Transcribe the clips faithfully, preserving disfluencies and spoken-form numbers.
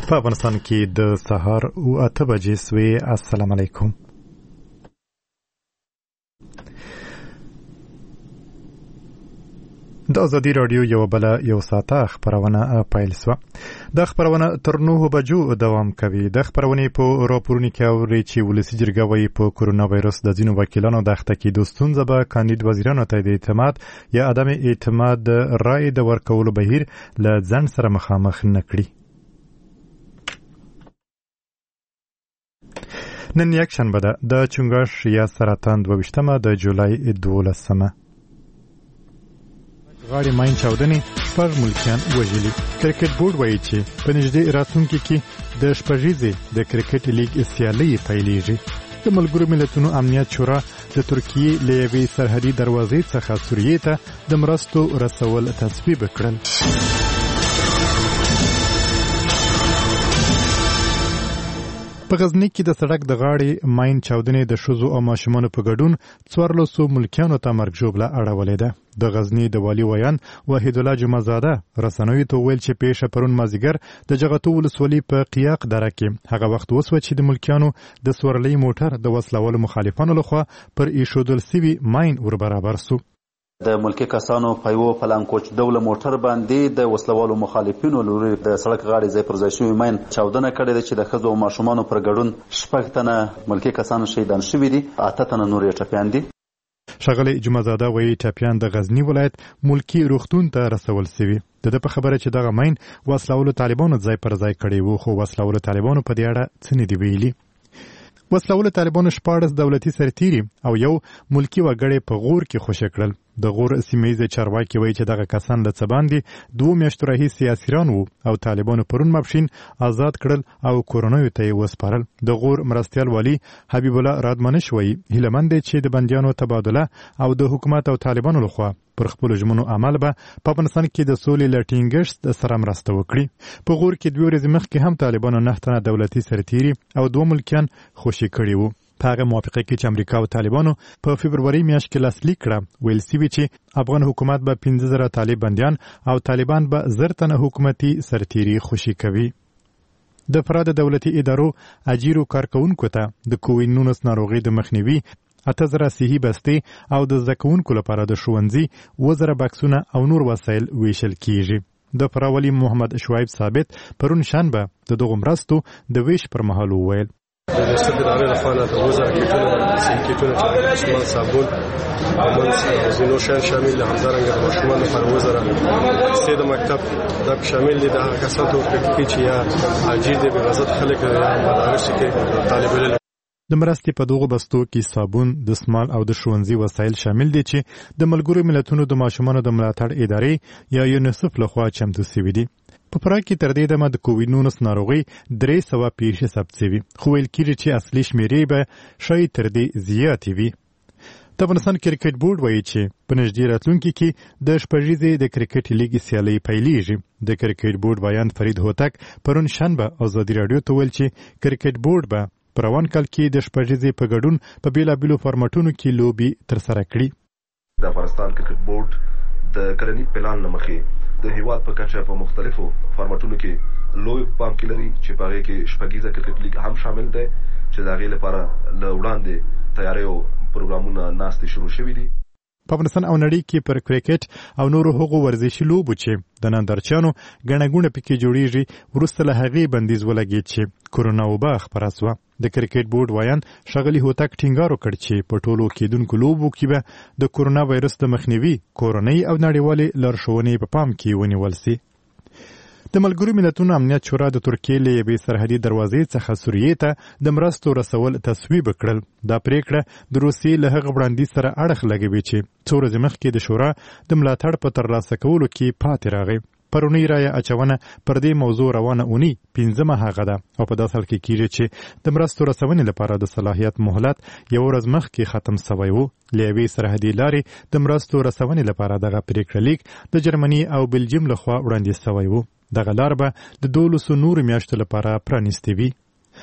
په افغانستان کې د سهار او اته بجې سوې. السلام علیکم. د ازادي رادیو یو بل یو ساعته خبرونه پیل شوه. د خبرونه تر نهو بجو دوام کوي. د خبرونې په راپورونو کې اوري چې ولسی جرګه وايي په کورونا وایرس د ځینو وکیلانو د اخته کېدو ستونزه به کاندید وزیرانو ته د اعتماد یا عدم اعتماد رای د ورکولو بهیر له ځنډ سره مخامخ نه کړي. نن یک شنبه ده د چنگاش یا سرطان دویشتمه د جولای دولسمه. غاړي ماین چاودنې شپږ ملکیان وژلي. کرکټ بورډ وایي چې په نږدې راتلونکي کې د شپږیزې د کرکټ لیګ سیالۍ پیلېږي. د ملګرو ملتونو امنیت شورا د ترکیې له یوې سرحدي دروازې څخه سوریې ته د مرستو رسول تصویب کړل. په غزني کې د سړک د غاړې ماین چاودنې د ښځو او ماشومانو په ګډون څوارلسو ملکیانو ته مرګ ژوبله اړولې ده. د غزني د والي ویان وحید الله جمعزاده رسنیو ته ویل چې پیښه پرون مازدیګر د جغتو ولسوالۍ په قیاق دره کې هغه وخت وسوه چې د ملکیانو د سورلۍ موټر د وسلوالو مخالفانو لخوا پر ایښودل سوي ماین ور برابر سو. د ملکی کسانو په یو پلان کوچ ډوله موټر باندې د وسلوالو مخالفینو لوري د سړک غاړې ځای پر ځای شوی ماین چاودنه کړې ده چې د ښځو او ماشومانو پر ګډون شپږ تنه ملکی کسان شهیدان شوي دي، اته تنه نور یې ټپیان دي. ښاغلی جمعزاده وایي ټپیان د غزني ولایت ملکی روغتون ته رسول سوي. د ده په خبره چې دغه ماین وسلوالو طالبانو ځای پر ځای کړی وو، خو وسلوالو طالبانو په دې اړه څه نه دي ویلي. وسلوالو طالبانو شپاړس دولتي سرتیري او یو ملکی وګړی په غور کې خوشی کړل. د غور سیمه چارواکي وایي چې دغه کسان له څه باندې دوه میاشتو راهیسې اسیران وو او طالبانو پرون ماپښین آزاد کړل او کورونیو ته یې وسپارل. د غور مرستیال والي حبیب الله رادمنش وایي هیلهمند دی چې د بندیانو تبادله او د حکومت او طالبانو لخوا پر خپلو ژمنو عمل به په افغانستان کې د سولې له ټینګښت سره مرسته وکړي. په غور کې دوه ورځې مخکې هم طالبانو نه تنه دولتي سرتیري او دوه ملکیان خوشي کړي وو. په هغه موافقه کې چې امریکا او طالبانو په فبروري میاشت کې لاسلیک کړه، ویل سوي چې افغان حکومت به پنځه زره طالب بندیان او طالبان به زر تنه حکومتي سرتیري خوشي کوي. د فراد دولتي ادارو اجیرو کارکونکو ته د کووډ نولس ناروغي د مخنیوي اته زره صحي بستې او د زده کوونکو لپاره د ښوونځي اووه زره بکسونه او نور وسایل ویشل کیږي. د فراولي محمد شعیب ثابت پرون شنبه د دغو مرستو د ویش پر مهال وویل د ریاست ادارې لخوا د اووه زره کیټونه صحي کیټونه شمال صابون او ځینو شیان شامل دي، همدارنګه د ماشومانو لپاره اووه زره کیسې د مکتب دا شامل دي. د هغه کسانو ته ورکړل کېږي چې یا حاجي دي، بېوزله خلک یا مدارسو کې طالب علم. د مرستې په دغو بستو کې صابون، دستمال او د ښوونځي وسایل شامل دي چې د ملګرو ملتونو د ماشومانو د ملاتړ ادارې یا یونیسف لخوا چمتو شوي دي. په پراګ کې تر دې دمه د کووډ نولس ناروغي درې سوه پیښې ثبت شوي، خو ویل کېږي چې اصلي شمېرې به ښایي تر دې زیاتې وي. د افغانستان کرکټ بورډ وایي چې په نږدې راتلونکي کې د شپږیزې د کرکټ لیګ سیالۍ پیلېږي. د کرکټ بورډ بیان فرید هوتک پرون شنبه ازادي راډیو ته ویل چې کرکټ بورډ به په روان کال کې د شپږیزې په ګډون په بېلابېلو فارمټونو کې لوبې ترسره کړي. د افغانستان کرکټ بورډ د کلني پلان له مخې د هیواد په کچه په مختلفو فارمټونو کې لوی پام کې لري چې په هغې کې شپږیزه کرکټ لیګ هم شامل دی چې د هغې لپاره له وړاندې تیاری او پروګرامونه ناستې شروع شوي دي. په افغانستان او نړۍ کې پر کرکټ او نورو هغو ورزشي لوبو چې د نندارچیانو ګڼه ګوڼه پکې جوړیږي وروسته له هغې بندیز ولګېد چې کورونا وبا خپره سوه. د کرکټ بورډ ویان ښاغلي هوتک ټینګار وکړ چې په ټولو کېدونکو لوبو کې به د کورونا وایرس د مخنیوي کورنۍ او نړیوالې لارښوونې په پام کې ونیول سي. د ملګرو ملتونو امنیت شورا د ترکیې له یوې سرحدي دروازې څخه سوریې ته د مرستو رسول تصویب کړل. دا پریکړه د روسیې له هغه وړاندیز سره اړخ لګوي چې څو ورځې مخکې د شورا د ملاتړ په ترلاسه کولو کې پاتې راغی. پرونی رایه اچونه پر دې موضوع روانه اونۍ پنځمه هغه ده او په داسې حال کې کېږي چې د مرستو رسونې لپاره د صلاحیت مهلت یو ورځ مخکې ختم سوی و. له یوې سرحدي لارې د مرستو رسونې لپاره دغه پریکړه لیک د جرمني او بلجیم لخوا وړاندیز سوی و. دغه لار به د دولسو نورو میاشتو لپاره پرانیستې وي.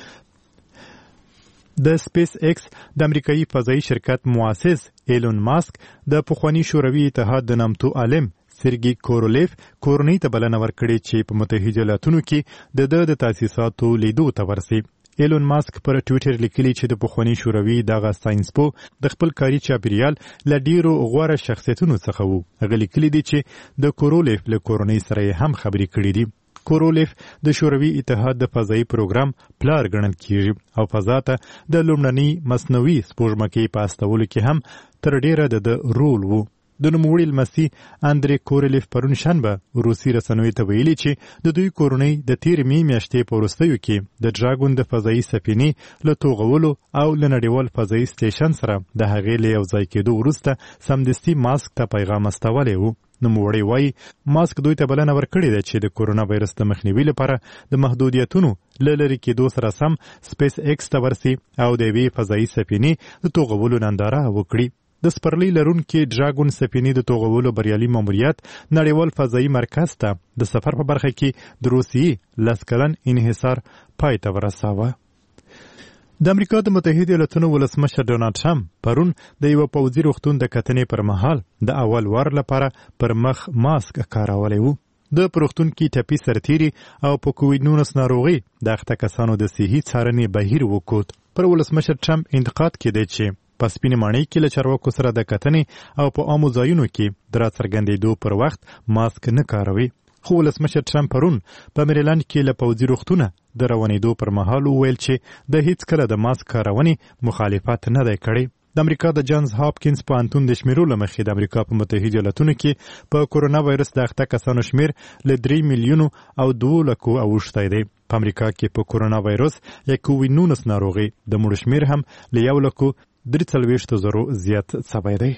د سپیس ایکس د امریکایي فضایي شرکت مؤسس ایلون ماسک د پخواني شوروي اتحاد د نامتو عالم سرګي کورولیف کورنۍ ته بلنه ورکړې چې په متحده ایالاتونو کې د د د تاسیساتو لیدو ته ورسي. ایلون ماسک پر ټویټر لیکلي چې د پخواني شوروي دغه ساينسپو د خپل کاري چاپیریال له ډیرو غوره شخصیتونو څخه وو. هغه لیکلي دي چې د کورولیف له کورنۍ سره هم خبرې کړې دي. کورولیف د شوروي اتحاد د فضایي پروګرام پلار ګڼل کیږي او فضا ته د لومړنۍ مصنوعي سپوږمکۍ په استولو کې هم تر ډیره د رول وو. د نوموړي لمسی اندري کورولیف پرون شنبه روسي رسنیو ته ویلي چې د دوی کورنۍ د تېرې مې میاشتې په وروستیو کې د ډراګون د فضایي سفینې له توغولو او له نړیوال فضایي سټیشن سره د هغې له یوځای کېدو وروسته سمدستي ماسک ته پیغام استولی وو. نوموړی وایي ماسک دوی ته بلنه ورکړې ده چې د کورونا وایرس د مخنیوي لپاره د محدودیتونو له لرې کېدو سره سم سپیس ایکس ته ورسي او د یوې فضایي سفینې د توغولو ننداره وکړي. د سپرلی لرونکي ډراګون سفینې د توغولو بریالي ماموریت نړیوال فضایي مرکز ته د سفر په برخه کې د روسیې لس کلن انحصار پای ته ورساوه. د امریکا د متحده ایالاتونو ولسمشر ډونالډ ټرمپ پرون د یو پوځي روغتون د کتنې پر مهال د اول وار لپاره پر مخ ماسک کارولی وو. د پروختون کې ټپي سرتیري او په کووډ نولس ناروغي د اخته کسانو د صحي څارنې بهیر وکوت. پر ولسمشر ټرمپ انتقاد کېدی چې په سپینې ماڼۍ کې له چارواکو سره د کتنې او په عامو ځایونو کې د راڅرګندېدو پر وخت ماسک نه کاروي. خو ولسمشر ټرمپ پرون په میریلند کې له پوځي روغتونه د روانېدو پر مهال وویل چې د هیڅ کله د ماسک کارونې مخالفت نه دی کړی. د امریکا د جانز هاپکینز پوهنتون د شمیرو له مخې د امریکا په متحده ایالاتونو کې په کورونا وایرس د اخته کسانو شمیر له درې میلیونو او دوه لکو اوښتی دی. په امریکا کې په کورونا وایرس یا کووډ نولس ناروغي د مړو شمیر هم له یو لکو درې څلوېښتو زرو زیات سوی دی.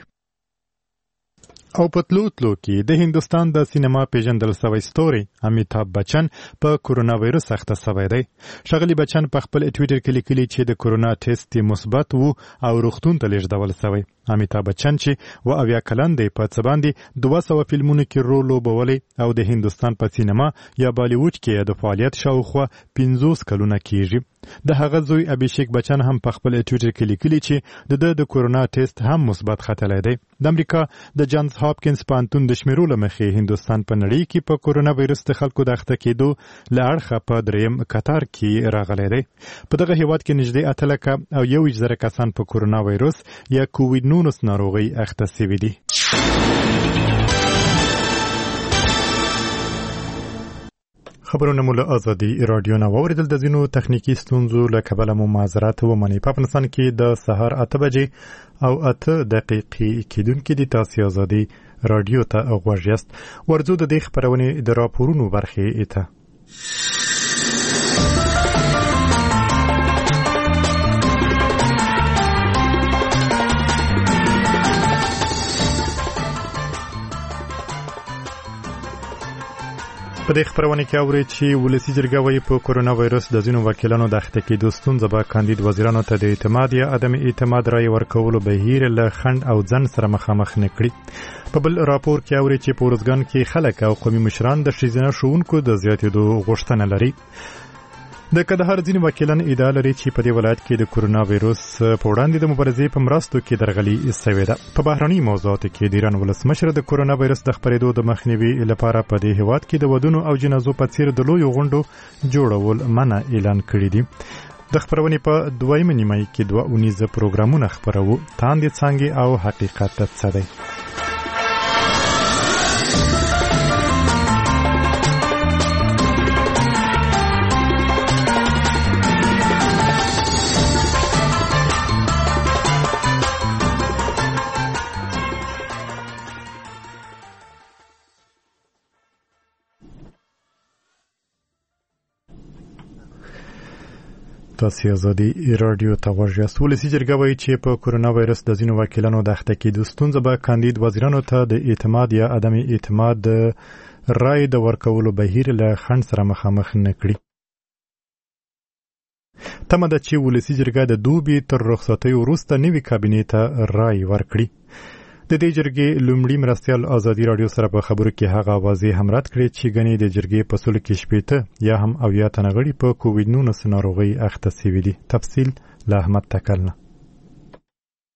او په تلو تلو کې د هندوستان د سینما پیژندل سوی ستوري امیتاب بچن په کورونا وایرس اخته سوی دی. ښاغلي بچن په خپل ټویټر کې لیکلي چې د کورونا ټیسټ مثبت وو او روغتون ته لیږدول سوی. امیتاب بچن چې و اویا کلن دی په څه باندې دوه سوه فلمونو کې رول لوبولی او د هندوستان په سینما یا بالیوډ کې د فعالیت شاوخوا پنځوس کلونه کیږي. د هغه زوی ابیشیک بچن هم په خپل ټویټر کې لیکلي چې د د کورونا ټیسټ هم مثبت ختلی دی. د امریکا د جانز هاپکینز پوهنتون د شمیرو له مخې هندوستان په نړۍ کې په کورونا وایرس د خلکو د اخته کېدو له اړخه په دریم قطار کې راغلی دی. په دغه هیواد کې نږدې اته لکه او یو ویشت زره کسان په کورونا وایرس یا کووډ نولس ناروغۍ اخته سوي دي. خبرونه مو له ازادي رادیو نه واوریدل. د ځینو تخنیکي ستونزو له کبله مو معذرت ومنئ. په افغانستان کې د سهار اته بجې او اته دقیقې کېدونکې دي. تاسې ازادي رادیو ته غوږ یاست. ورځو د دې خپرونې د راپورونو برخې ته. په دې خبرونه کې اوري چې ولسی جرګه وايي په کورونا وایرس د ځینو وکیلانو د اخته کېدو ستونزه به کاندید وزیرانو ته د اعتماد یا عدم اعتماد رای ورکولو بهیر له خنډ او ځن سره مخامخ نه کړي. په بل راپور کې اوري چې په ورځګان کې خلک او قومي مشران د ښځینه ښوونکو د زیاتېدو غوښتنه لري. د کندهار ځینې وکیلان ادعا لري چې په دې ولایت کې د کورونا وایرس په وړاندې د مبارزې په مرستو کې درغلي سوې ده. په بهرني موضوعاتو کې د ایران ولسمشر د کورونا وایرس د خپرېدو د مخنیوي لپاره په دې هیواد کې د ودونو او جنازو په څیر د لویو غونډو جوړول منع اعلان کړي دي. د خپرونې په دویمه نیمایي کې دوه اونیزه پروګرامونه خپروو. تاندې څانګې او حقیقت څه دی؟ تاسې ازادي رادیو ته غوږ یاست. ولسي جرګه وایي چې په کورونا وایرس د ځینو وکیلانو د اخته کېدو ستونزه به کاندید وزیرانو ته د اعتماد یا عدم اعتماد رای د ورکولو بهیر له خنډ سره مخامخ نه کړي. تمه ده چې ولسي جرګه د دوبي تر رخصتۍ وروسته نوي کابینې ته رای ورکړي. د دې جرګې لومړي مرستیال ازادي رادیو سره په خبرو کې هغه واضح هم رد کړی چې ګنې د جرګې په سلو کې شپېته یا هم اویا تنه غړي په کووډ نولس ناروغۍ اخته سوي دي. تفصیل له احمد تکل نه.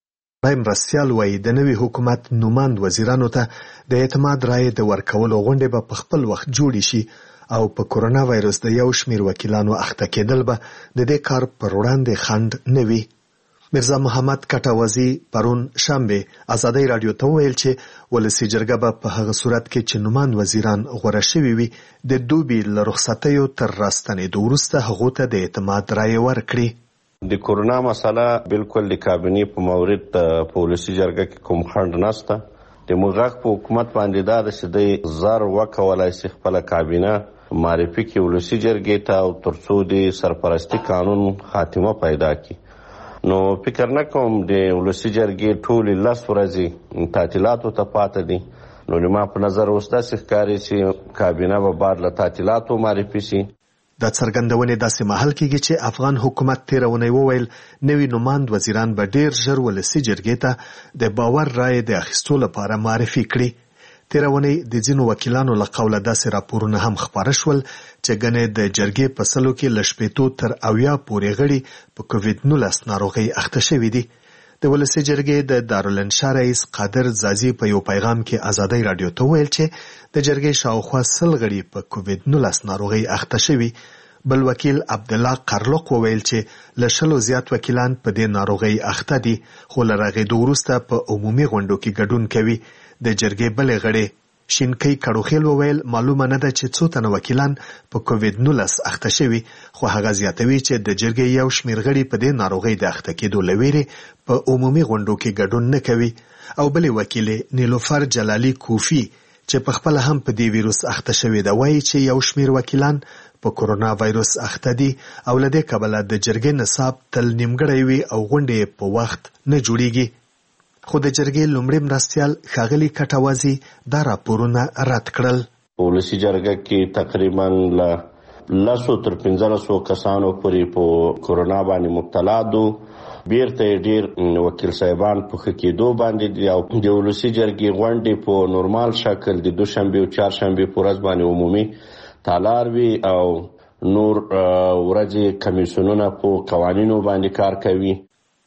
رایم رسیال وایي د نوي حکومت نوماند وزیرانو ته د اعتماد رایې د ورکولو غونډې به په خپل وخت جوړې شي او په کورونا وایرس د یو شمیر وکیلانو اخته کېدل به د دې کار پر وړاندې خنډ نه وي. مرزا محمد کټاوازي پرون شنبه ازادۍ راډیو ته وویل چې ولسي جرګه به په هغه صورت کې چې نوماند وزیران غوره شوي وي د دوبي له رخصتیو تر راستنېدو وروسته هغو ته د اعتماد رایې ورکړي. د کورونا مسله بالکل د کابینې په مورد په ولسي جرګه کې کوم خنډ نشته. د موږ په حکومت باندې دا د سیدې زر وکولای شي خپل کابینه معرفي کې ولسي جرګې ته او ترڅو د سرپرستی قانون خاتمه پیدا کړي. نو فکر نه کوم د ولسي جرګې ټولې لس ورځې تعطیلاتو ته پاتې دي. نو لما په نظر اوس داسې ښکاري چې کابینه به بعد له تعطیلاتو معرفي شي. دا څرګندونې داسې مهال کېږي چې افغان حکومت تېره اونۍ وویل نوي نوماند وزیران به ډېر ژر ولسي جرګې ته د باور رایې د اخیستو لپاره معرفي کړي. تېره اونۍ د ځینو وکیلانو له قوله داسې راپورونه هم خپاره شول چې ګنې د جرګې په سلو کې له شپېتو تر اویا پورې غړي په کووډ نولس ناروغۍ اخته شوي دي. د ولسي جرګې د دارالانشا رئیس قادر زازي په یو پیغام کې ازادۍ راډیو ته وویل چې د جرګې شاوخوا سل غړي په کووډ نولس ناروغۍ اخته شوي. بل وکیل عبدالله قرلق وویل چې له شلو زیات وکیلان په دې ناروغۍ اخته دي خو له رغېدو وروسته په عمومي غونډو کې ګډون کوي. د جرګې بلې غړې شینکۍ کړوخیل وویل معلومه نه ده چې څو تنه وکیلان په کووډ نولس اخته شوي خو هغه زیاتوي چې د جرګې یو شمیر غړي په دې ناروغۍ د اخته کېدو له ویرې په عمومي غونډو کې ګډون نه کوي. او بلې وکیلې نیلوفر جلالي کوفي چې په خپله هم په دې ویروس اخته شوې ده وایي چې یو شمیر وکیلان په کورونا وایرس اخته دي او له دې کبله د جرګې نصاب تل نیمګړی وي او غونډې په وخت نه جوړیږي. خو د جرګې لومړی مرستیال ښاغلي کټاوازي دا راپورونه رد کړل. په ولسي جرګه کې تقریبا له لسو تر پنځلسو کسانو پورې په کورونا باندې مبتلا دو. بیرته ډېر وکیل صاحبان په ښه کېدو باندې دي او د ولسي جرګې غونډې په نورمال شکل د دوشنبې او چهارشنبې په ورځ باندې عمومي تالار وي او نور ورځې کمیسیونونه په قوانینو باندې کار کوي.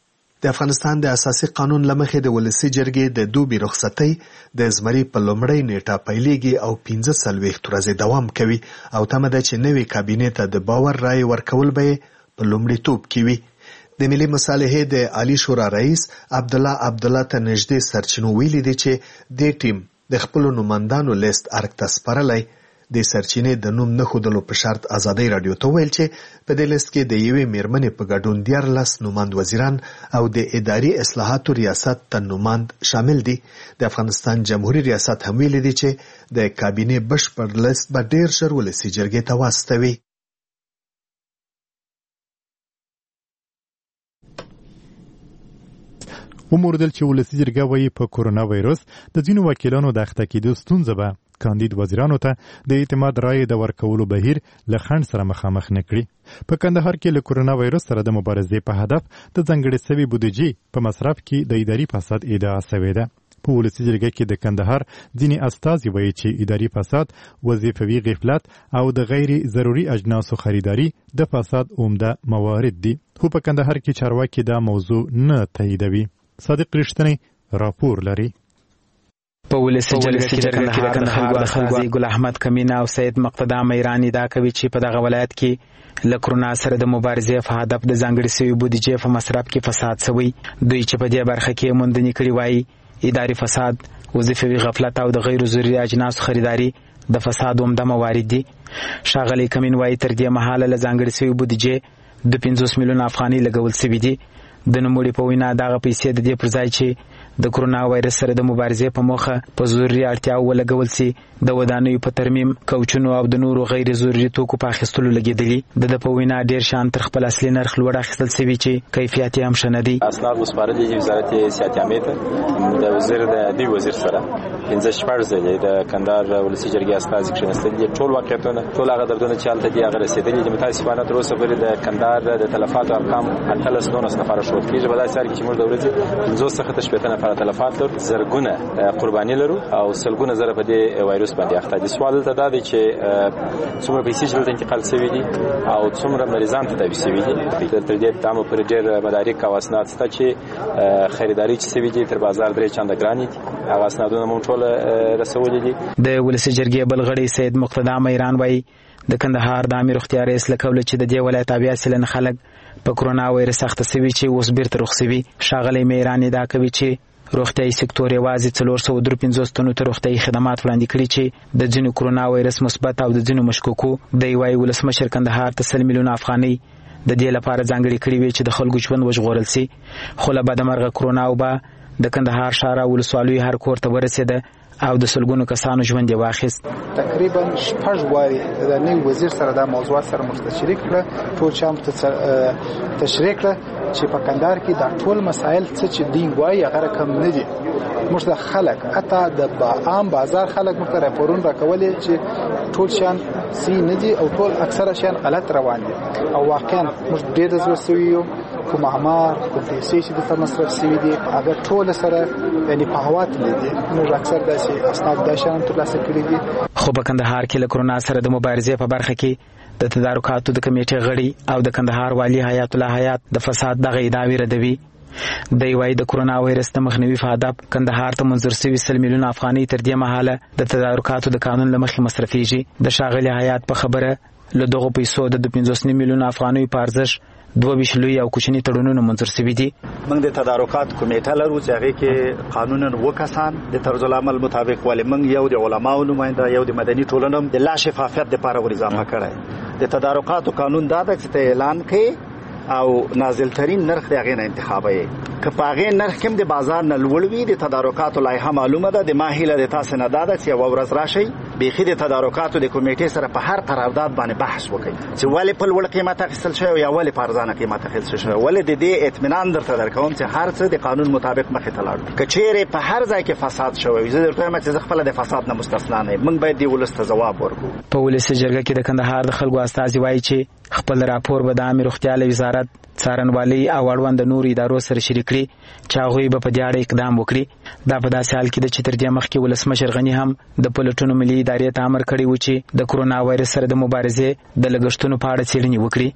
د افغانستان د اساسي قانون له مخې د ولسي جرګې د دوبي رخصتۍ د زمري په لومړۍ نیټه پیلېږي او پنځه څلوېښت ورځې دوام کوي او تمه ده چې نوې کابینې ته د باور رایې ورکول به یې په لومړیتوب کې وي. د ملي مصالحې د عالی شورا رئیس عبدالله عبدالله ته نږدې سرچینو ویلي دي چې دې ټیم د خپلو نوماندانو لیست ارګ ته سپارلی. د سرچینې د نوم نه ښودلو په شرط ازادۍ راډیو ته ویل چې په دې لیست کې د یوې میرمنې په ګډون دیارلس نوماند وزیران او د اداري اصلاحاتو ریاست ته نوماند شامل دي. د افغانستان جمهوریت ریاست هم ویلي دي چې د کابینې بشپړ لیست به ډېر ژر ولسي جرګې ته واستوي. وموردل چې ولسي جرګه وایي په کورونا وایرس د ځینو وکیلانو د اخته کېدو ستونزه به کاندید وزیرانو ته د اعتماد رایې د ورکولو بهیر له خنډ سره مخامخ نه کړي. په کندهار کې له کورونا وایرس سره د مبارزې په هدف د ځانګړې سوي بودیجې په مصرف کې د اداري فساد ادعا سوې ده. په ولسي جرګه کې د کندهار ځینې استازي وایي چې اداري فساد، وظیفوي غفلت او د غیر ضروري اجناسو خریداري د فساد عمده موارد دي. خو په کندهار کې چارواکي دا موضوع نه تاییدوي. صادق رښتینی راپور لري. په ولسي جرګه کې د کندهار د خلکو ګل احمد کمینه او سید مقتدا میرانی دا کوي چې په دغه ولایت کې له کرونا سره د مبارزې په هدف د ځانګړې سوي بودیجې په مصرف کې فساد شوی. دوی چې په دې برخه کې موندنې کړي وایي اداري فساد، وظیفوي غفلت او د غیر ضروري اجناسو خریداري د فساد عمده موارد دي. ښاغلی کمین وایي تر دې مهاله له ځانګړې سوي بودیجې د پنځوس میلیونه افغانۍ لګول شوي دي. د نوموړي په وینا دغه پیسې د دې پر ځای چې د کرونا وایرس سره د مبارزې په موخه په ضروري اړتیاو ولګول سي د ودانیو په ترمیم، کوچونو او د نورو غیر ضروري توکو په اخیستلو لګېدلي. د ده په وینا ډېر شیان تر خپل اصلي نرخ لوړ اخیستل سوي چې کیفیت یې هم ښه نه دي. اسناد وسپارلي دي وزارت صحت عامې ته د وزیر د دوی وزیر سره پنځه شپږ ځلې د کندهار ولسي جرګې استازي کښېنستلي دي. ټول واقعیتونه، ټول هغه دردونه چې هلته دي هغه رسېدلي دي. متاسفانه تر اوسه پورې د کندهار د تلفاتو ارقام اتلس نولس نفره ښودلي لارښود کیږي. په داسې حال کې چې موږ د ورځې پنځوس څخه تر شپېته نفره تلفات لرو، زرګونه قرباني لرو او سلګونه زره په دې وایروس باندې اخته دي. سوال دلته دا دی چې څومره پیسې چې دلته انتقال شوي دي او څومره مریضان تداوي شوي دي. دلته ډېر دامه پر ډېر مدارک او اسناد شته چې خریداري چې شوي دي تر بازار درې چنده ګرانې دي. هغه اسنادونه موږ ټول رسولي دي. د ولسي جرګې بل غړی سید مقتدا میران وایي د کندهار د عامې روغتیا رئیس له قوله چې د دې ولایت اویا سلنه خلک په کرونا وایرس اخته شوي چې اوس بیرته روغ شوي. ښاغلی میران ادعا کوي چې روغتیايي سکتور یوازې څلور سوه درې پنځوس تنو ته روغتیايي خدمات وړاندې کړي چې د ځینو کرونا وایرس مثبت او د ځینو مشکوکو. دی وایي ولسمشر کندهار ته سل میلیونه افغانۍ د دې لپاره ځانګړې کړي وي چې د خلکو ژوند وژغورل سي. خو له بدمرغه کرونا وبا د کندهار ښار او ولسوالیو هر کور ته ورسېده او د سلګونو کسانو ژوند یې واخیست. تقریبا شپږ وارې د نوي وزیر سره دا موضوعات سره مشترک کړه، ټول شام ته تشریح کړه چې په کندهار کې دا ټول مسایل څه چې دی وایي هغه کم نه دي. موږ د خلک اته د عام بازار خلک موږ راپورونه راکولې چې ټول شان سي نه دي او ټول اکثره شان غلط روان دي او واقعا موږ ډېر زوسویو کوم اعمار کوم پیسې چې د مصرف شوي دي هغه ټول سره یعنی په هوا تللي دي. موږ اکثر داسې اسناد دا شان ترلاسه کړي دي. خو په کندهار کې له کرونا سره د مبارزې په برخه کې د تدارکاتو د کمیټې غړي او د کندهار والی حیات الله حیات د فساد دغه ادعاوې ردوي. دی وایي د کرونا وایرس د مخنیوي په هدف کندهار ته منظور شوي سل میلیونه افغانۍ تر دې مهاله د تدارکاتو د قانون له مخې مصرفېږي. د ښاغلي حیات په خبره له دغو پیسو د پنځوس میلیونه افغانیو په ارزښت دوه ویشت لوی او کوچني تړونونه منظور شوي دي. موږ د تدارکات کمیټه لرو چې هغه کې قانونا و کسان د طرز العمل مطابق ولې موږ یو د علماو نماینده یو د مدني ټولنې د لا شفافیت لپاره ور اضافه کړای. د تدارکاتو قانون دا د چې اعلان کوي او نازل ترين نرخ د هغه نه انتخابي که په هغه نرخ کې د بازار نه لوړوي. د تدارکاتو لایحه معلومه ده. د ماهیله د تاسو نه داده چې یو ورځ راشي بيخي د تدارکاتو د کمیټې سره په هر قرارداد باندې بحث وکړي چې ولې په لوړ قیمت اخیستل شوی یا ولې په ارزانه قیمت اخیستل شوی. ولې د دې اطمینان درته درکوم چې هر څه د قانون مطابق مخې ته لاړ. کچېره په هر ځای کې فساد شوی زه درته وایم چې خپل د فساد نه مستثنا نه. موږ باید دی ولست جواب ورکړو. په ولسي جرګه کې د کندهار د خلکو استازي وایي چې خپل راپور به د عامې روغتیا له وزارت څارنوالۍ او اړوند نورو ادارو سره شریک کړي چې هغوی به په دې اړه اقدام وکړي. دا په داسې حال کې ده چې تر دې مخکې ولسمشر غني هم د پلټنو ملي ادارې ته امر کړی و چې د کرونا وایرس سره د مبارزې د لګښتونو په اړه څېړنې وکړي.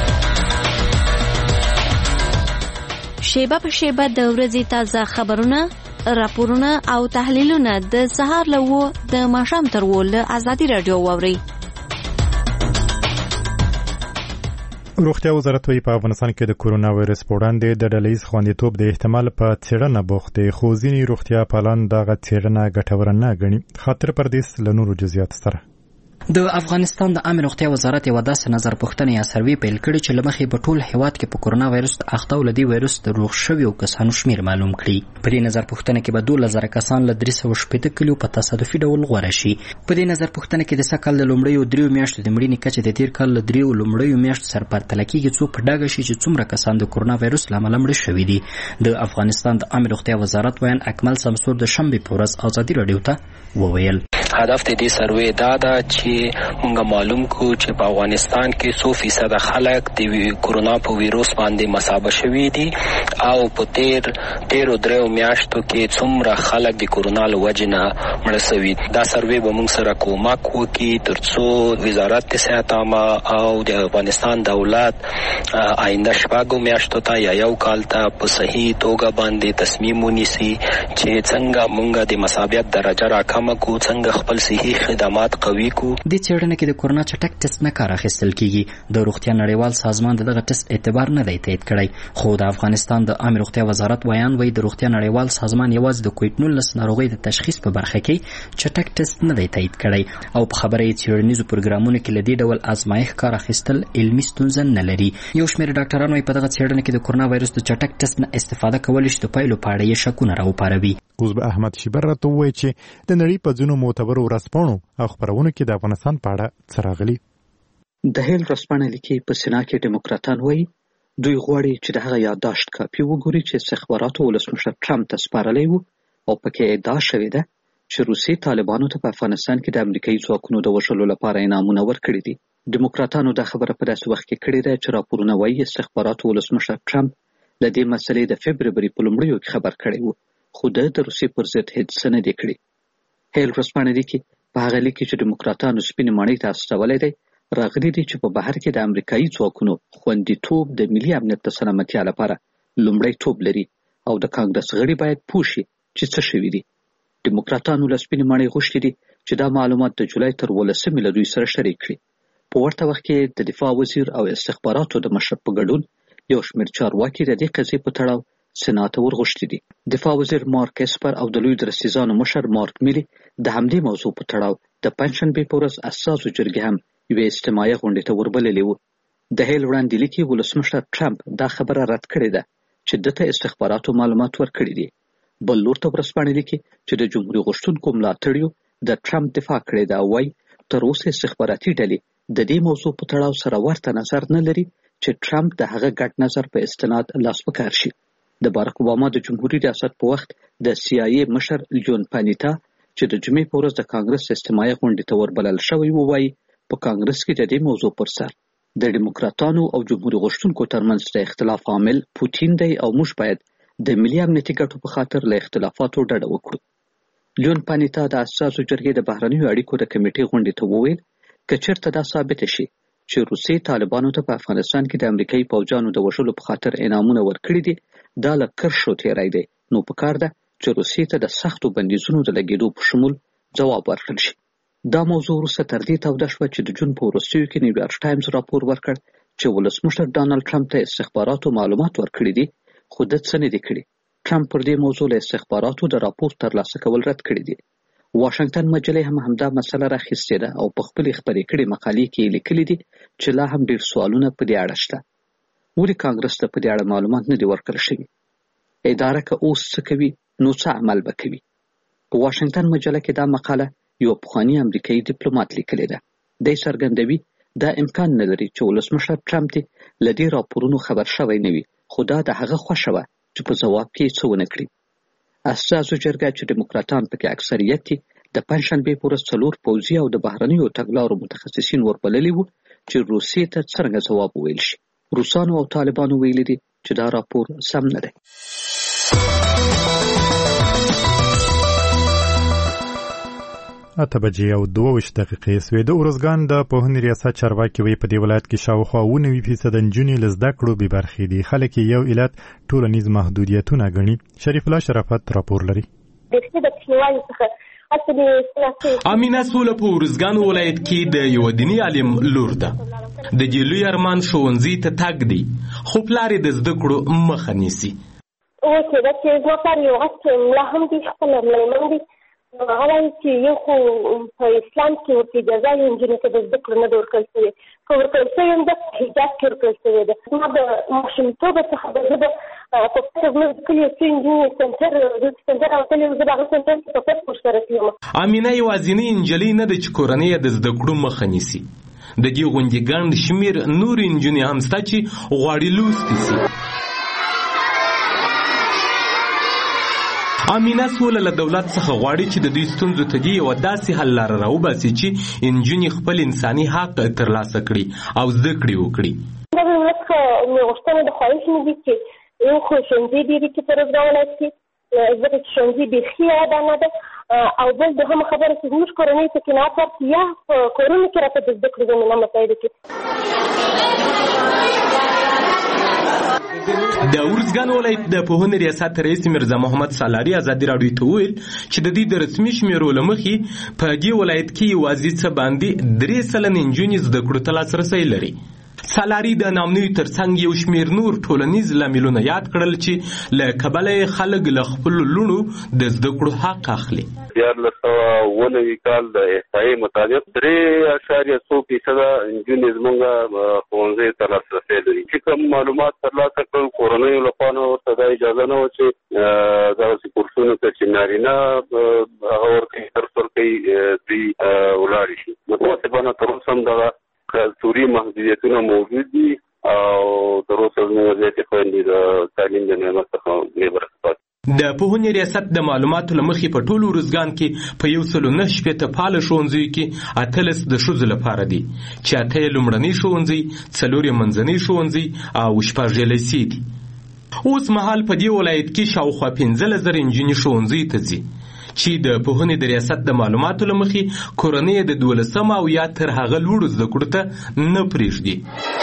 شیبه په شیبه د ورځې تازه خبرونه، راپورونه او تحلیلونه د سهار له و د ماښام تر و له ازادي راډیو واورئ. روغتیا وزارت وایي په افغانستان کې د کرونا وایرس په وړاندې د ډلهییز خوندیتوب د احتمال په څېړنه بوخت دی، خو ځینې روغتیا پالان دغه څېړنه ګټوره نه ګڼي. خاطر پردیس له نورو جزئیاتو سره. د افغانستان د عامه روغتیا وزارت یو داسې نظر پوښتنه یا سروې پیل کړی چې لمخې په ټول هیواد کې په کرونا وایرس اخته ولدي وایرس د روغ شویو کسانو شمیر معلوم کړي. په دې نظر پوښتنه کې به دوه زره کسان له درې سوه شپېته کلیو په تصادفي ډول غوړه شي. په دې نظر پوښتنه کې د سکهال د لومړیو دریو میاشتو د مړینې کچه د تیر کال له دریو لومړیو میاشتو سره پرتله کېږي څو په ډاګه شي چې څومره کسان د کرونا وایرس له امله مړه شوي دي. د افغانستان د عامه روغتیا وزارت ویان اکمل سمسور د شنبې په ورځ ازادي راډیو ته وویل هدف د دې سروې دا ده چې موږ معلوم کو چې په افغانستان کې څو فیصد خلک د کرونا په ویروس باندې مصاب شوي دي او په تیر تیرو دریو میاشتو کې څومره خلک د کرونا له وجې نه مړه شوي. دا سروې به موږ سره کومک وکړي ترڅو وزارت صحت عامه او د افغانستان دولت آینده شپږو میاشتو ته یا یو کال ته په صحیح توګه باندې تصمیم ونیسي چې څنګه موږ د مصابیت درجه راکمه کو، څنګه خپل صحي خدمات قوي کو. د څېړنې کې د کرونا چټک ټیسټ نه کار اخیستل کیږي. د روغتیا نړیوال سازمان دغه ټیسټ اعتبار نه دی تایید کړی، خو د افغانستان د عامه روغتیا وزارت ویان وایي د روغتیا نړیوال سازمان یوازې د کووډ نولس ناروغۍ د تشخیص په برخه کې چټک ټیسټ نه دی تایید کړی او په خبره یې څېړنیزو پروګرامونو کې له دې ډول ازمایښت کار اخیستل علمي ستونزه نه لري. یو شمېر ډاکټران وایي په دغه څېړنه کې د کرونا وایرس د چټک ټیسټ نه استفاده کولی شي د پایلو په اړه یې شکونه راوپاروي. اوس به احمد شیبر راته ووایي چې د نړۍ په ځینو معتبرو ورځپاڼو او خپرونو کې د افغانستان په اړه څه راغلي. د هیل ورځپاڼه لیکي په سینا کې ډیموکراتان وایي دوی غواړي چې د هغه یادداشت کاپي وګوري چې استخباراتو ولسمشر ټرمپ ته سپارلی و او پکې ادعا شوې ده چې روسي طالبانو ته په افغانستان کې د امریکایي ځواکونو د وژلو لپاره انعامونه ورکړي دي. ډیموکراتانو دا خبره په داسې وخت کې کړې ده چې راپورونه وایي استخباراتو ولسمشر ټرمپ له دې مسلې د فبروري په لومړیو کې خبر کړی و، خو د د روسیې پر ضد هېڅ څه نه دي کړي. هیل ورځپاڼه لیکي په هغه لیک کې چې ډیموکراتانو سپینې ماڼۍ ته استولی دی راغلي دي چې په بهر کې د امریکایي ځواکونو خوندیتوب د ملي امنیت د سلامتیا لپاره لومړیتوب لري او د کانګرس غړي باید پوه شي چې څه شوي دي. ډیموکراتانو له سپینې ماڼۍ غوښتي دي چې دا معلومات د جولای تر ولسمې له دوی سره شریک کړي. په ورته وخت کې د دفاع وزیر او استخباراتو د مشر په ګډون یو شمېر چارواکي د دې قضیې په تړاو سنا ته ورغوښتي دي. دفاع وزیر مارک اسپر او د لوی درستیزانو مشر مارک میلي د همدې موضوع په تړاو د پنجشنبې په ورځ اساسو جرګې هم یوې اجتماعي غونډې ته وربللي وو. د هیل وړاندې لیکي ولسمشر ټرمپ دا خبره رد کړې ده چې دته استخباراتو معلومات ورکړي دي. بل لور ته ورځپاڼې لیکي چې د جمهوري غوښتونکو ملاتړیو د ټرمپ دفاع کړې ده او وایي تر اوسه استخباراتي ډلې د دې موضوع په تړاو سره ورته نظر نه لري چې ټرمپ د هغه ګډ نظر په استناد لاس په کار شي. د بارک اوباما د جمهوریت ریاست په وخت د سی آی ای مشر جون پانیتا چې د جمعې په ورځ د کانګرس اجتماعي غونډې ته وربلل شوی و وایي په کانګرس کې د دې موضوع پر سر د ډیموکراتانو او جمهوري غوښتونکو ترمنځ د اختلاف عامل پوتین دی او موږ باید د ملي امنیتي ګټو په خاطر له اختلافاتو ډډه وکړو. جون پانیتا د اساسو جرګې د بهرنیو اړیکو د کمیټې غونډې ته وویل که چېرته دا ثابته شي چې روسیې طالبانو ته په افغانستان کې د امریکایي پوځیانو د وژلو په خاطر انعامونه ورکړي دي دا له کرښو تېری دی، نو پکار ده چې روسیې ته د سختو بندیزونو د لګېدو په شمول ځواب ورکړل شي. دا موضوع وروسته تر دې توده شوه چې د جون په وروستیو کې نیویارک ټایمز راپور ورکړ چې ولسمشر ډانلډ ټرمپ ته استخباراتو معلومات ورکړي دي خو ده څه نه دي کړي. ټرمپ پر دې موضوع له استخباراتو د راپور ترلاسه کول رد کړي دي. واشنگټن مجلې هم همدا مسله راخیستې ده او په خپلې خپرې کړې مقالې کې یې لیکلي دي چې لا هم ډېر سوالونه په دې اړه شته. ولې کانګرس ته په دې اړه معلومات نه دي ورکړل شوي؟ اداره که اوس څه کوي نو څه عمل به کوي؟ په واشنگټن مجله کې دا مقاله یو پخواني امریکایي ډیپلوماټ لیکلې ده. دی څرګندوي دا امکان نه لري چې ولسمشر ټرمپ دې له دې راپورونو خبر شوی نه وي، خو دا د هغه خوښه وه چې په ځواب کې یې څه ونه کړي. اساسو جرګه چې ډیموکراتان پکې اکثریت دي د پنجشنبې په ورځ څلور پوځي او د بهرنیو تګلارو متخصصین وربللي وو چې روسیې ته څرنګه ځواب وویل شي. روسانو او طالبانو ویلي دي چې دا راپور سم نه دی. اته بجې او دوه ویشت دقیقې سوې. د ارزګان د پوهنې ریاست چارواکي وایي په دې ولایت کې شاوخوا اووه نوي فیصده نجونې له زده کړو بې برخې دي. خلک یې یو علت ټولنیز محدودیتونه ګڼي. شریف الله شرافت راپور لري. امینه سوله په ارزګان ولایت کې د یو دیني عالم لور ده. د دې لوی ارمان ښوونځي ته تګ دی خو پلار یې د زده کړو مخه نیسي. اوکې دا چې زما پلار یو غټ ملا هم دی، خپل مېرمن دی. هغه وایي چې یو خو په اسلام کې ورته اجازه یو نجونې ته د زده کړو نه ده ورکړل شوې، که ورکړل شوې هم ده په حجاب کې ورکړل شوې ده. زما د ماشومتوبه څخه د زه د په پټه زموږ د کلي یو څو نجونې سنټر سنټر راوتلې وم، زه د هغه سنټر کې په پټ ورسره تلم. امینه یوازینۍ نجلۍ نه ده چې کورنۍ یې د زده کړو مخه نیسي. د دې غونډې ګڼ شمېر نورې نجونې هم شته چې غواړي لوستې سي. امینه سوله له دولت څخه غواړي چې د دوی ستونزو ته دې یوه داسې حل لاره راوباسي چې نجونې خپل انساني حق ترلاسه کړي او زده کړې وکړي. دا د دولت څخه مې غوښتنه د خواهش مې دي چې یو خو ښوونځي ډېرې کې په روزګان ولایت کې ځکه چې ښوونځي بیخي ودانه ده، او بل دوهمه خبره چې زموږ کورنۍ ته قناعت ورکړي یا په کورونو کې راته د زده کړو زمینه مساعده کړي. د ارزګان ولایت د پوهنې ریاست رئیس میرزا محمد سالاري ازادي راډیو ته وویل چې د دې د رسمي شمیرو له مخې په دې ولایت کې یوازې څه باندې درې سلنې نجونې زده کړو ته لاسرسی لري. سالاري د نامنوي ترڅنګ یو شمېر نور ټولنیز لاملونه یاد کړل چې له کبله یې خلک له خپلو لوڼو د زده کړو حق اخلي. دیارلس سوه اووه نوي کال د احصایې مطابق درې اعشاریه څو فیصده نجونې زموږ ښوونځیو ته لاسرسی لري. چې کوم معلومات ترلاسه کړل کورنیو لخوا نه ورته دا اجازه نه وه چې دغسې کورسونو ته چې نارینه هغه ورکوي درس ورکوي دوی ولاړې شي. متاسفانه تر اوسه هم دغه کلتوري محدودیتونه موجود دي او تر اوسه زموږ زیاتې خویندې د تعلیم د نعمت څخه بې برخې پاتې. د پوهنې ریاست د معلوماتو له مخې په ټول ارزګان کې په یو سلو نهه شپېته فعاله ښوونځیو کې اتلس د ښځو لپاره دي چې اته یې لومړني ښوونځي، څلور یې منځني ښوونځي او شپږ یې لیسې دي. اوس مهال په دې ولایت کې شاوخوا پنځلس زره نجونې ښوونځیو ته ځي چې د پوهنې د ریاست د معلوماتو له مخې کورنۍ د دولسم او یا تر هغه لوړو زده کړو ته نه پرېږدي.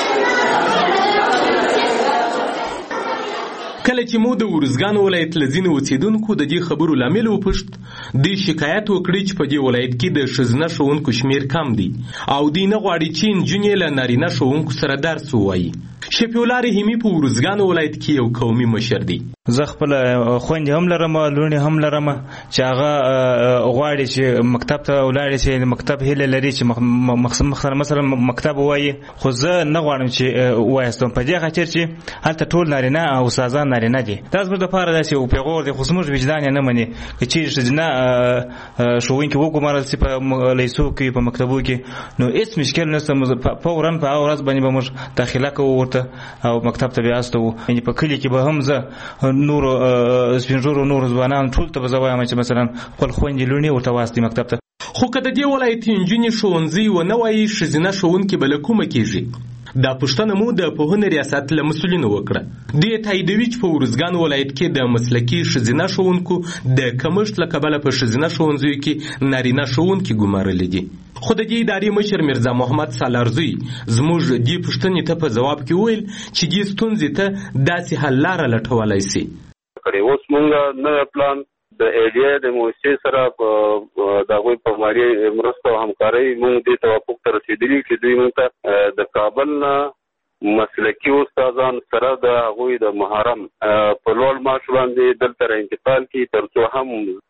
کله چې مو د ارزګان ولایت له ځینو اوسېدونکو د دې خبرو لامل وپوښت، دوی شکایت وکړي چې په دې ولایت کې د ښځینه ښوونکو شمېر کم دی او دوی نه غواړي چې نجونې له نارینه ښوونکو سره درس ووایي. شفیع الله رحیمي په ارزګان ولایت کې یو قومي مشر دی. زه خپل خویندې هم لرم، لوڼې هم لرم چې هغه غواړي چې مکتب ته ولاړې شي، مکتب هیله لري چې مثلا مکتب ووایي، خو زه نه غواړم چې ووایستم په دې خاطر چې هلته ټول نارینه او استادان نارینه دي. دا زموږ دپاره داسې یو پیغور دی، خو زموږ وجدان یې نه مني که چیرې ښځینه ښوونکي وګمارل شي په لیسو کې په مکتبو کې، نو هېڅ مشکل نشته، فورا په هغه ورځ باندې به موږ داخله کوو ورته او مکتب ته بیا استوو. یعنې په کلي کې به هم زه نور سپینږیرو نور ځوانان ټول ته به زه وایم چې مثلا خپل خویندې لوڼې ورته واستوي مکتب ته. خو که د دې ولایت نجونې ښوونځي ونه وایي، ښځینه ښوونکي به له کومه کېږي؟ دا پوښتنه مو د پوهنې ریاست له مسؤلینو وکړه. دوی تاییدوي چې په ارزګان ولایت کې د مسلکي ښځینه ښوونکو د کمښت له کبله په ښځینه ښوونځیو کې نارینه ښوونکي ګمارلي دي. خو د دې ادارې مشر میرزا محمد سالارزوی زموږ دې پوښتنې ته په ځواب کې وویل چې دې ستونزې ته داسې حل لاره لټولی سي. اوس مونږ نوی پلان د ایډیا د موسسې سره د هغوی په مالي مرسته او همکارۍ مونږ دې توافق ته رسېدلي چې دوی مونږ ته د کابل نه مسلکي استادان سره د هغوی د محرم په لوړ معاش باندې دلته را انتقال کړي، تر څو هم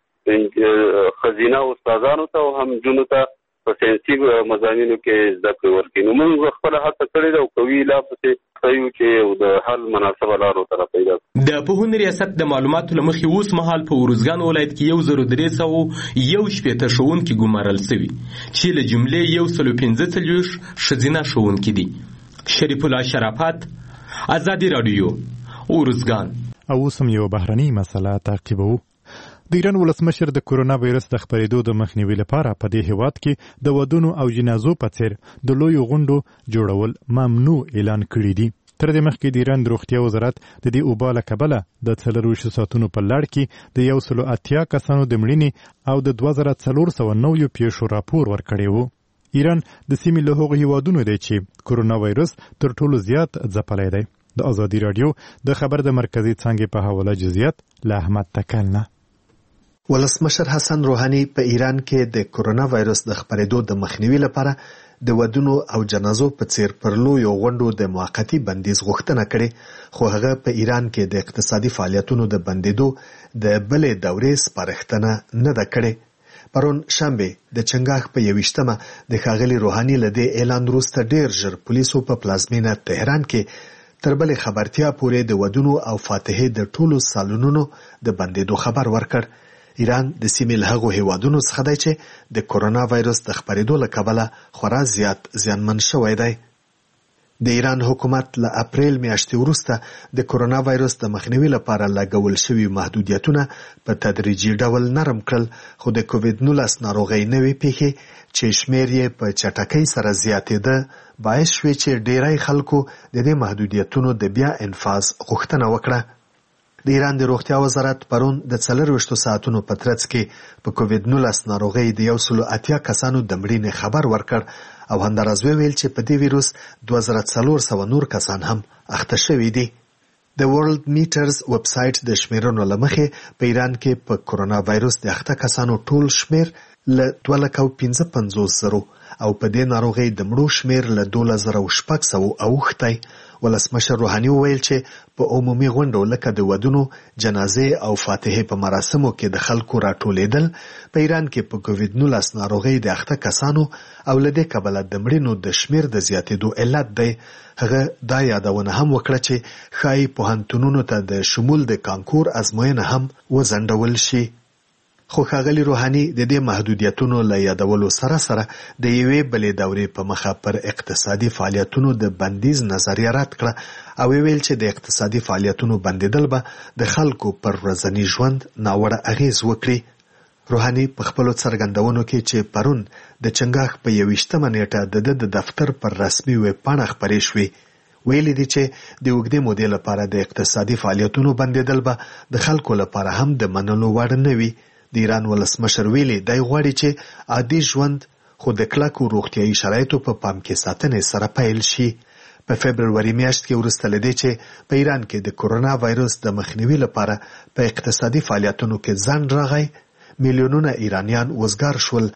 ښځینه استادانو ته او هم نجونو ته په ساینسي مضامینو کې زده کړې ورکړي. نو موږ خپله هڅه کړې ده او کوي لا پسې ښیو چې د حل مناسبه لارو ته راپیدا کړو. د پوهنې ریاست د معلوماتو له مخې اوس مهال په ارزګان ولایت کې یو زرو درې سوه یو شپېته ښوونکي ګمارل سوي چې له جملې یو سلو پنځه څلوېښت ښځینه ښوونکي دي. شریف الله شرافت، ازادي راډیو، ارزګان. او اوس هم یوه بهرنۍ مسله تعقیبوو. د ایران ولسمشر د کورونا وایرس د خپرېدو د مخنیوي لپاره په دې هیواد کې د ودونو او جنازو په څیر د لویو غونډو جوړول ممنوع اعلان کړي دي. تر دې مخکې د ایران د روغتیا وزارت د دې اوبا له کبله د څلرویشتو ساعتونو په لړ کې د یو سلو اتیا کسانو د مړینې او د دوه زره څلور سوه نویو پیښو راپور ورکړی و. ایران د سیمې له هغو هیوادونو دی چې کورونا وایرس تر ټولو زیات ځپلی دی. د ازادي راډیو د خبر د مرکزي څانګې په حواله جزئیات له احمد تکل نه. ولسمشر حسن روحاني په ایران کې د کورونا وایرس د خپرېدو د مخنیوي لپاره د ودونو او جنازو په څیر پر لویو غونډو د موقتي بندیز غوښتنه کړې، خو هغه په ایران کې د اقتصادي فعالیتونو د بندیدو د بلې دورې سپارښتنه نه ده کړې. پرون شنبه د چنګاښ په یویشتمه د ښاغلي روحاني له دې اعلان وروسته ډېر ژر پولیسو په پلازمینه تهران کې تر بلې خبرتیا پورې د ودونو او فاتحې د ټولو سالونونو د بندیدو خبر ورکړ. ایران د سیمې له هغو هیوادونو څخه دی چې د کورونا وایرس د خپرېدو له کبله خورا زیات زیانمن شوی دی. د ایران حکومت له اپریل میاشتې وروسته د کورونا وایرس د مخنیوي لپاره لګول شوي محدودیتونه په تدریجي ډول نرم کړل، خو د کووید نولس ناروغۍ نوې پیښې چې شمېر یې په چټکۍ سره زیاتېده باعث شوې چې ډیری خلکو د دې محدودیتونو د بیا انفاذ غوښتنه وکړه. د ایران د روغتیا وزارت پرون د څلرویشتو ساعتونو په ترڅ کې په کووید نولس ناروغۍ د یو سلو اتیا کسانو د مړینې خبر ورکړ او همداراز وویل چې په دې ویروس دوه زره څلور سوه نور کسان هم اخته شوي دي. د ورلد میټرز ویب سایټ د شمیرنو له مخې په ایران کې په کورونا وایرس د اخته کسانو ټول شمیر له دوه لکه او پنځه پنځوس زرو او په دې ناروغۍ د مړو شمیر له دولس زره او شپږ سوو اوښتی. ولسمشر روحاني وویل چې په عمومي غونډو لکه د ودونو، جنازې او فاتحې په مراسمو کې د خلکو راټولېدل په ایران کې په کووید نولس ناروغۍ د اخته کسانو او له دې کبله د مړینو د شمیر د زیاتېدو علت دی. هغه دا یادونه هم وکړه چې ښایي پوهنتونونو ته د شمول د کانکور ازموینه هم وځنډول شي. خو ښاغلي روحاني د دې محدودیتونو له یادولو سره سره د یوې بلې دورې په مخه پر اقتصادي فعالیتونو د بندیز نظریه رد کړه او ویل چې د اقتصادي فعالیتونو بندیدل به د خلکو پر ورځني ژوند ناوړه اغیز وکړي. روحاني په خپلو څرګندونو کې چې پرون د چنګاښ په یویشتمه نیټه د د دفتر پر رسمي ویب پاڼه خپرې شوې ویلي دي چې د اوږدې مودې لپاره د اقتصادي فعالیتونو بندیدل به د خلکو لپاره هم د منلو وړ نه وي. د ایران ولسمشر ویلي دی غواړي چې عادي ژوند خو د کلکو روغتیایي شرایطو په پام کې ساتنې سره پیل شي. په فبروري میاشت کې وروسته له دې چې په ایران کې د کورونا وایرس د مخنیوي لپاره په اقتصادي فعالیتونو کې ځنډ راغی، میلیونونه ایرانیان وزګار شول